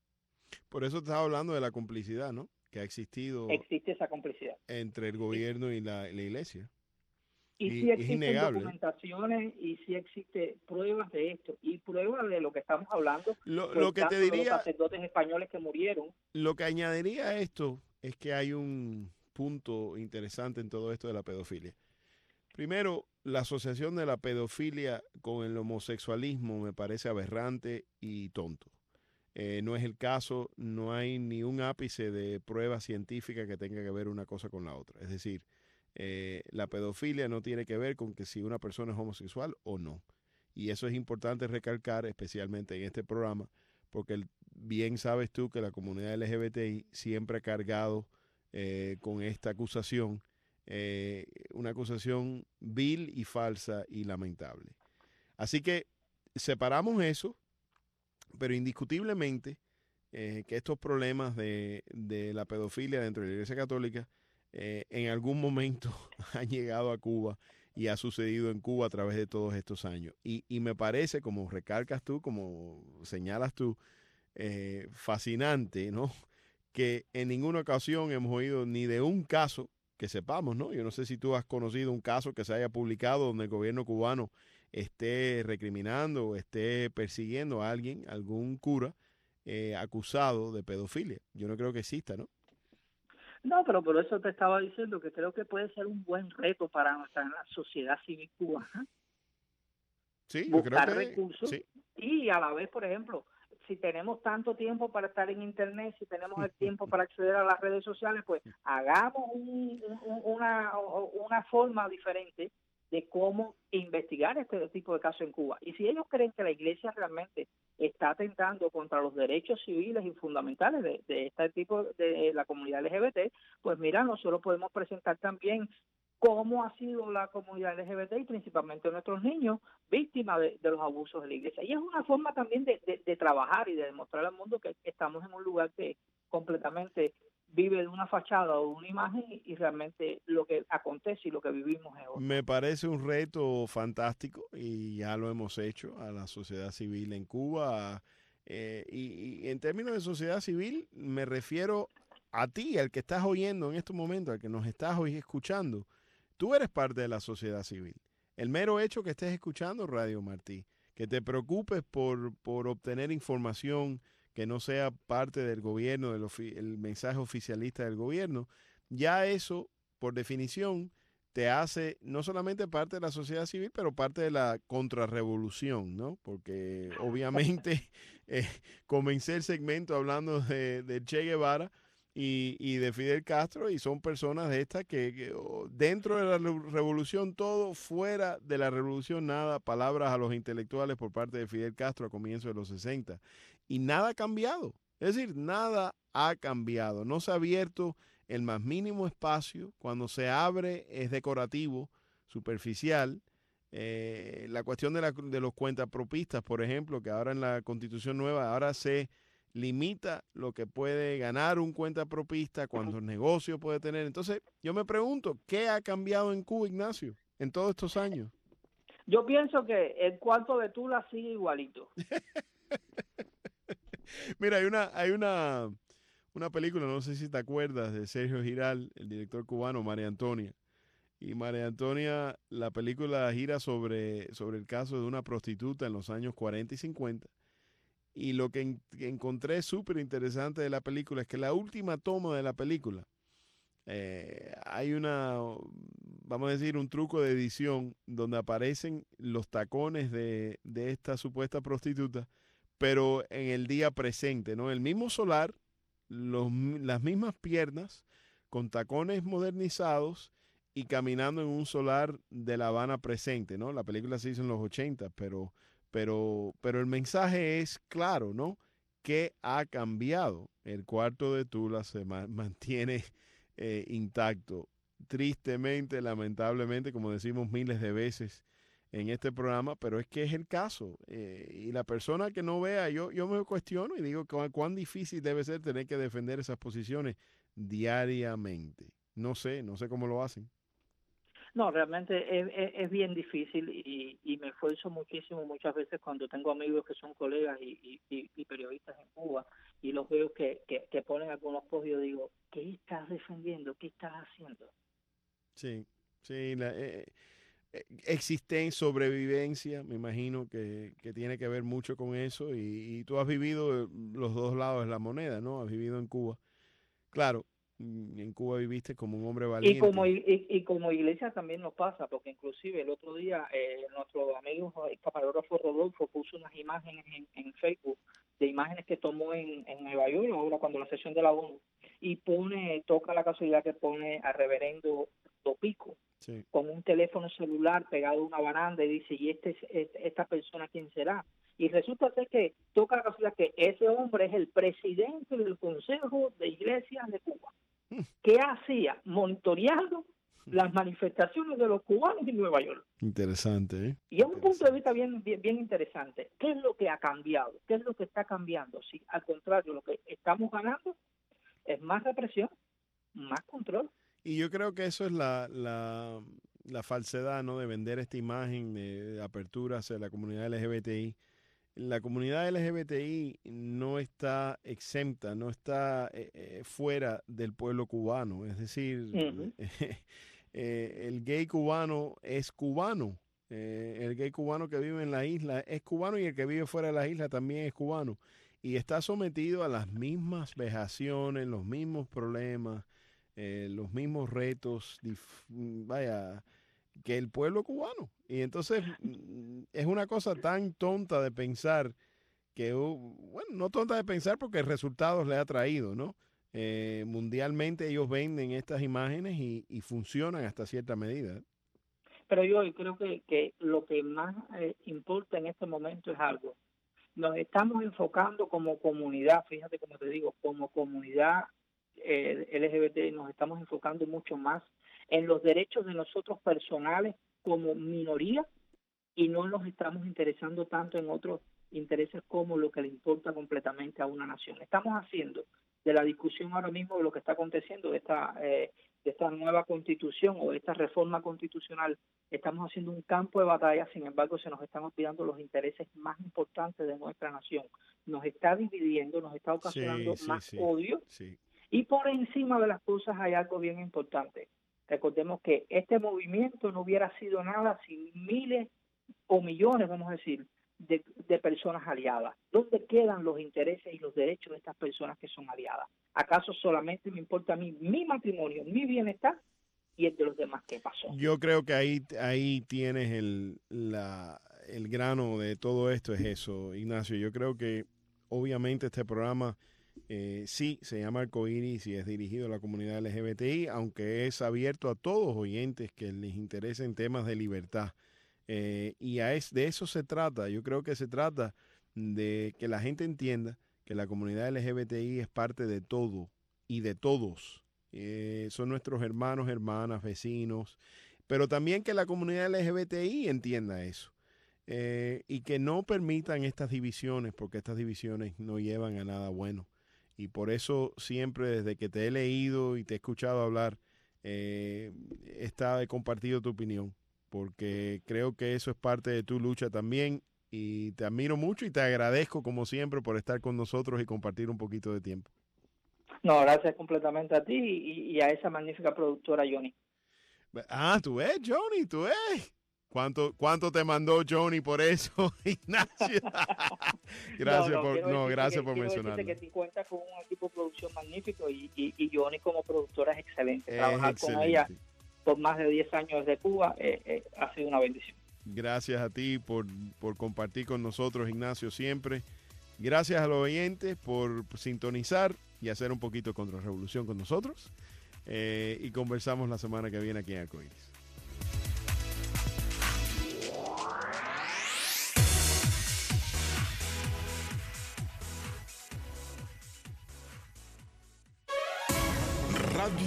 Por eso estaba hablando de la complicidad, ¿no? Que ha existido. Existe esa complicidad. Entre el gobierno y la, la iglesia. Y, y sí existen documentaciones y sí existe pruebas de esto y pruebas de lo que estamos hablando. Lo, lo que te diría, de los sacerdotes españoles que murieron. Lo que añadiría a esto es que hay un punto interesante en todo esto de la pedofilia. Primero, la asociación de la pedofilia con el homosexualismo me parece aberrante y tonto. Eh, no es el caso, no hay ni un ápice de prueba científica que tenga que ver una cosa con la otra. Es decir, Eh, la pedofilia no tiene que ver con que si una persona es homosexual o no. Y eso es importante recalcar, especialmente en este programa, porque el, bien sabes tú que la comunidad L G B T I siempre ha cargado eh, con esta acusación, eh, una acusación vil y falsa y lamentable. Así que separamos eso, pero indiscutiblemente eh, que estos problemas de, de la pedofilia dentro de la Iglesia Católica Eh, en algún momento han llegado a Cuba y ha sucedido en Cuba a través de todos estos años. Y, y me parece, como recalcas tú, como señalas tú, eh, fascinante, ¿no? Que en ninguna ocasión hemos oído ni de un caso que sepamos, ¿no? Yo no sé si tú has conocido un caso que se haya publicado donde el gobierno cubano esté recriminando o esté persiguiendo a alguien, algún cura eh, acusado de pedofilia. Yo no creo que exista, ¿no? No, pero por eso te estaba diciendo que creo que puede ser un buen reto para nuestra sociedad civil cubana. Sí, buscar yo creo que, recursos sí. Y a la vez, por ejemplo, si tenemos tanto tiempo para estar en internet, si tenemos el tiempo para acceder a las redes sociales, pues hagamos un, un, una, una forma diferente de cómo investigar este tipo de casos en Cuba. Y si ellos creen que la iglesia realmente está atentando contra los derechos civiles y fundamentales de, de este tipo de la comunidad L G B T, pues mira, nosotros podemos presentar también cómo ha sido la comunidad L G B T y principalmente nuestros niños víctimas de, de los abusos de la iglesia. Y es una forma también de, de, de trabajar y de demostrar al mundo que estamos en un lugar que completamente vive de una fachada o una imagen y realmente lo que acontece y lo que vivimos es otro. Me parece un reto fantástico y ya lo hemos hecho a la sociedad civil en Cuba. Eh, y, y en términos de sociedad civil me refiero a ti, al que estás oyendo en estos momentos, al que nos estás hoy escuchando. Tú eres parte de la sociedad civil. El mero hecho que estés escuchando Radio Martí, que te preocupes por, por obtener información que no sea parte del gobierno, del ofi- el mensaje oficialista del gobierno, ya eso, por definición, te hace no solamente parte de la sociedad civil, pero parte de la contrarrevolución, ¿no? Porque obviamente eh, comencé el segmento hablando de, de Che Guevara y, y de Fidel Castro, y son personas de estas que, que oh, dentro de la revolución todo, fuera de la revolución nada, palabras a los intelectuales por parte de Fidel Castro a comienzos de los sesenta. Y nada ha cambiado, es decir, nada ha cambiado, no se ha abierto el más mínimo espacio, cuando se abre es decorativo, superficial. Eh, la cuestión de, la, de los cuentapropistas, por ejemplo, que ahora en la Constitución nueva, ahora se limita lo que puede ganar un cuentapropista, cuántos negocios puede tener. Entonces, yo me pregunto, ¿qué ha cambiado en Cuba, Ignacio, en todos estos años? Yo pienso que el cuarto de Tula sigue igualito. Mira, hay una, hay una, una película, no sé si te acuerdas, de Sergio Giral, el director cubano, María Antonia. Y María Antonia, la película gira sobre, sobre el caso de una prostituta en los años cuarenta y cincuenta. Y lo que en, encontré súper interesante de la película es que la última toma de la película, eh, hay una vamos a decir, un truco de edición donde aparecen los tacones de, de esta supuesta prostituta, pero en el día presente, ¿no? El mismo solar, los, las mismas piernas, con tacones modernizados y caminando en un solar de La Habana presente, ¿no? La película se hizo en los ochenta, pero, pero, pero el mensaje es claro, ¿no? ¿Qué ha cambiado? El cuarto de Tula se ma- mantiene eh, intacto. Tristemente, lamentablemente, como decimos miles de veces en este programa, pero es que es el caso. Eh, y la persona que no vea, yo, yo me cuestiono y digo cu- cuán difícil debe ser tener que defender esas posiciones diariamente. No sé, no sé cómo lo hacen. No, realmente es, es, es bien difícil y, y me esfuerzo muchísimo muchas veces cuando tengo amigos que son colegas y, y, y periodistas en Cuba y los veo que, que, que ponen algunos posts y yo digo, ¿qué estás defendiendo? ¿Qué estás haciendo? Sí, sí, la, eh, eh, existencia, sobrevivencia, me imagino que, que tiene que ver mucho con eso y, y tú has vivido los dos lados de la moneda, ¿no? Has vivido en Cuba. Claro, en Cuba viviste como un hombre valiente. Y como y, y como iglesia también nos pasa, porque inclusive el otro día eh, nuestro amigo el camarógrafo Rodolfo puso unas imágenes en, en Facebook de imágenes que tomó en, en Nueva York ahora cuando la sesión de la ONU y pone, toca la casualidad que pone a reverendo Dopico sí. con un teléfono celular pegado a una baranda y dice, ¿y este, este esta persona quién será? Y resulta ser que toca la casualidad que ese hombre es el presidente del Consejo de Iglesias de Cuba. ¿Qué hacía? Monitoreando las manifestaciones de los cubanos en Nueva York. Interesante, ¿eh? Y es un punto de vista bien, bien, bien interesante. ¿Qué es lo que ha cambiado? ¿Qué es lo que está cambiando? Si al contrario, lo que estamos ganando es más represión, más control. Y yo creo que eso es la, la, la falsedad, ¿no? De vender esta imagen de, de apertura hacia la comunidad L G B T I. La comunidad L G B T I no está exenta, no está eh, eh, fuera del pueblo cubano. Es decir, uh-huh. eh, eh, el gay cubano es cubano. Eh, el gay cubano que vive en la isla es cubano y el que vive fuera de la isla también es cubano. Y está sometido a las mismas vejaciones, los mismos problemas, eh, los mismos retos, dif- vaya, que el pueblo cubano. Y entonces es una cosa tan tonta de pensar que, bueno, no tonta de pensar porque resultados le ha traído, ¿no? Eh, mundialmente ellos venden estas imágenes y, y funcionan hasta cierta medida. Pero yo creo que, que lo que más eh, importa en este momento es algo. Nos estamos enfocando como comunidad, fíjate como te digo, como comunidad eh, L G B T, nos estamos enfocando mucho más en los derechos de nosotros personales como minoría y no nos estamos interesando tanto en otros intereses como lo que le importa completamente a una nación. Estamos haciendo de la discusión ahora mismo de lo que está aconteciendo, de esta, eh, de esta nueva constitución o de esta reforma constitucional, estamos haciendo un campo de batalla, sin embargo se nos están olvidando los intereses más importantes de nuestra nación. Nos está dividiendo, nos está ocasionando sí, sí, más sí, odio sí. Y por encima de las cosas hay algo bien importante. Recordemos que este movimiento no hubiera sido nada sin miles o millones, vamos a decir, de, de personas aliadas. ¿Dónde quedan los intereses y los derechos de estas personas que son aliadas? ¿Acaso solamente me importa a mí mi matrimonio, mi bienestar y el de los demás? ¿Qué pasó? Yo creo que ahí, ahí tienes el, la, el grano de todo esto, es eso, Ignacio. Yo creo que obviamente este programa eh, sí se llama Arcoíris y es dirigido a la comunidad L G B T I, aunque es abierto a todos oyentes que les interesen temas de libertad. Eh, y a es, de eso se trata. Yo creo que se trata de que la gente entienda que la comunidad L G B T I es parte de todo y de todos. Eh, son nuestros hermanos, hermanas, vecinos, pero también que la comunidad L G B T I entienda eso eh, y que no permitan estas divisiones, porque estas divisiones no llevan a nada bueno. Y por eso siempre desde que te he leído y te he escuchado hablar, eh, he compartido tu opinión, porque creo que eso es parte de tu lucha también y te admiro mucho y te agradezco como siempre por estar con nosotros y compartir un poquito de tiempo. No, gracias completamente a ti y, y a esa magnífica productora Johnny. Ah, tú ves, Johnny, tú ves. ¿Cuánto, cuánto te mandó Johnny por eso, Ignacio? Gracias no, no, por, no, gracias que, por mencionarlo. Que te cuentas con un equipo de producción magnífico y, y, y Johnny como productora es excelente. Es Trabajar excelente. con ella por más de diez años de Cuba, eh, eh, ha sido una bendición. Gracias a ti por, por compartir con nosotros, Ignacio, siempre. Gracias a los oyentes por sintonizar y hacer un poquito de contrarrevolución con nosotros. Eh, y conversamos la semana que viene aquí en Arcoíris.